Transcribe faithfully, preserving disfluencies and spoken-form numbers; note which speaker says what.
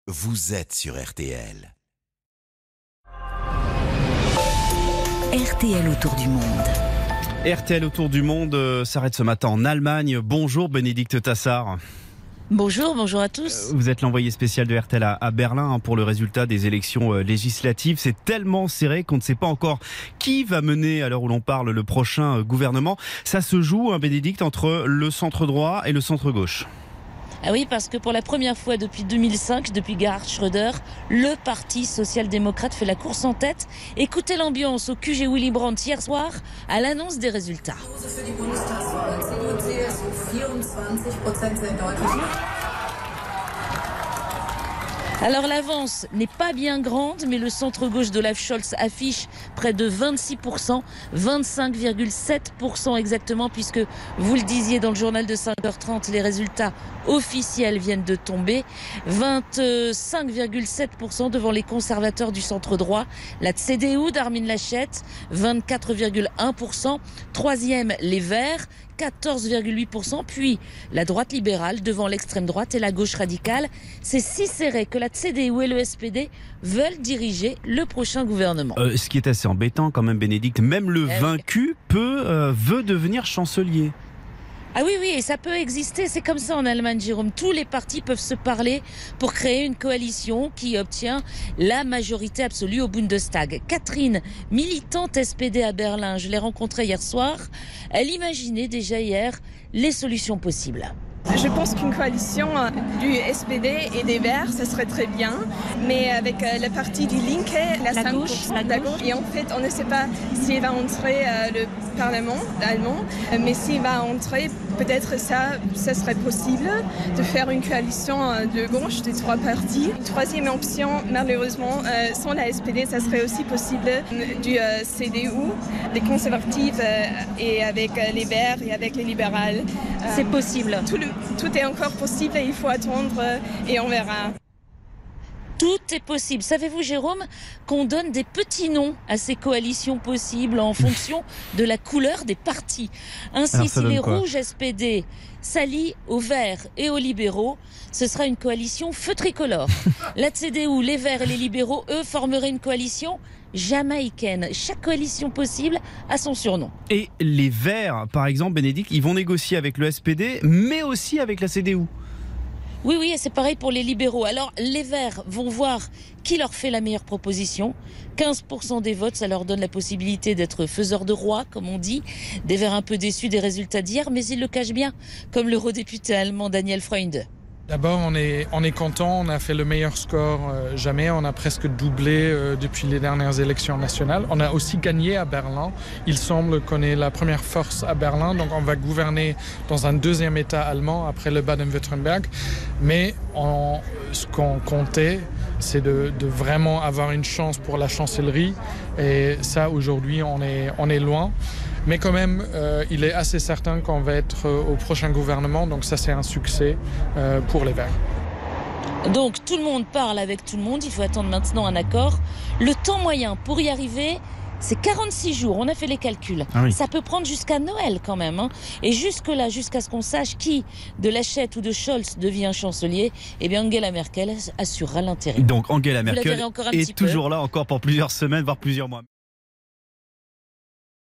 Speaker 1: Vous êtes sur R T L.
Speaker 2: R T L autour du monde.
Speaker 3: R T L autour du monde euh, s'arrête ce matin en Allemagne. Bonjour Bénédicte Tassard.
Speaker 4: Bonjour, bonjour à tous.
Speaker 3: Vous êtes l'envoyé spécial de R T L à, à Berlin hein, pour le résultat des élections euh, législatives. C'est tellement serré qu'on ne sait pas encore qui va mener, à l'heure où l'on parle, le prochain euh, gouvernement. Ça se joue, hein, Bénédicte, entre le centre-droit et le centre-gauche.
Speaker 4: Ah oui, parce que pour la première fois depuis deux mille cinq, depuis Gerhard Schröder, le Parti social-démocrate fait la course en tête. Écoutez l'ambiance au Q G Willy Brandt hier soir à l'annonce des résultats. Alors l'avance n'est pas bien grande, mais le centre-gauche d'Olaf Scholz affiche près de vingt-six pour cent, vingt-cinq virgule sept pour cent exactement, puisque vous le disiez dans le journal de cinq heures trente, les résultats officiels viennent de tomber. vingt-cinq virgule sept pour cent devant les conservateurs du centre-droit. La C D U d'Armin Laschet, vingt-quatre virgule un pour cent. Troisième, les Verts, quatorze virgule huit pour cent, puis la droite libérale devant l'extrême droite et la gauche radicale. C'est si serré que la C D U et le S P D veulent diriger le prochain gouvernement.
Speaker 3: Euh, ce qui est assez embêtant quand même, Bénédicte, même le
Speaker 4: eh
Speaker 3: vaincu
Speaker 4: oui.
Speaker 3: peut, euh, veut devenir chancelier.
Speaker 4: Ah oui, oui, et ça peut exister. C'est comme ça en Allemagne, Jérôme. Tous les partis peuvent se parler pour créer une coalition qui obtient la majorité absolue au Bundestag. Catherine, militante S P D à Berlin, je l'ai rencontrée hier soir. Elle imaginait déjà hier les solutions possibles.
Speaker 5: Je pense qu'une coalition du S P D et des Verts, ça serait très bien, mais avec le parti du Linke, la,
Speaker 4: la gauche, la
Speaker 5: la gauche, et en fait, on ne sait pas s'il va entrer euh, le Parlement allemand, mais s'il va entrer, peut-être ça, ça serait possible de faire une coalition de gauche des trois partis. Une troisième option, malheureusement, euh, sans la S P D, ça serait aussi possible du euh, C D U, des conservatifs euh, et avec euh, les Verts et avec les libérales. Euh,
Speaker 4: C'est possible.
Speaker 5: Tout le Tout est encore possible et il faut attendre et on verra.
Speaker 4: Tout est possible. Savez-vous, Jérôme, qu'on donne des petits noms à ces coalitions possibles en fonction de la couleur des partis. Ainsi,
Speaker 3: Alors,
Speaker 4: si les
Speaker 3: quoi
Speaker 4: rouges S P D s'allient aux verts et aux libéraux, ce sera une coalition feu tricolore. La C D U, les verts et les libéraux, eux, formeraient une coalition jamaïcaine. Chaque coalition possible a son surnom.
Speaker 3: Et les Verts, par exemple, Bénédicte, ils vont négocier avec le S P D, mais aussi avec la C D U.
Speaker 4: Oui, oui, et c'est pareil pour les libéraux. Alors, les Verts vont voir qui leur fait la meilleure proposition. quinze pour cent des votes, ça leur donne la possibilité d'être faiseurs de roi, comme on dit. Des Verts un peu déçus des résultats d'hier, mais ils le cachent bien, comme l'eurodéputé allemand Daniel Freund.
Speaker 6: D'abord, on est, on est content, on a fait le meilleur score euh, jamais, on a presque doublé euh, depuis les dernières élections nationales. On a aussi gagné à Berlin. Il semble qu'on est la première force à Berlin, donc on va gouverner dans un deuxième État allemand après le Baden-Württemberg. Mais on, ce qu'on comptait, c'est de, de vraiment avoir une chance pour la chancellerie. Et ça, aujourd'hui, on est, on est loin. Mais quand même, euh, il est assez certain qu'on va être euh, au prochain gouvernement. Donc ça, c'est un succès euh, pour les Verts.
Speaker 4: Donc tout le monde parle avec tout le monde. Il faut attendre maintenant un accord. Le temps moyen pour y arriver, c'est quarante-six jours. On a fait les calculs.
Speaker 3: Ah oui.
Speaker 4: Ça peut prendre jusqu'à Noël quand même. Hein. Et jusque-là, jusqu'à ce qu'on sache qui, de Laschet ou de Scholz, devient chancelier, eh bien Angela Merkel assurera l'intérim.
Speaker 3: Donc Angela
Speaker 4: Vous la
Speaker 3: Merkel
Speaker 4: verrez encore un
Speaker 3: est
Speaker 4: petit peu.
Speaker 3: toujours là encore pour plusieurs semaines, voire plusieurs mois.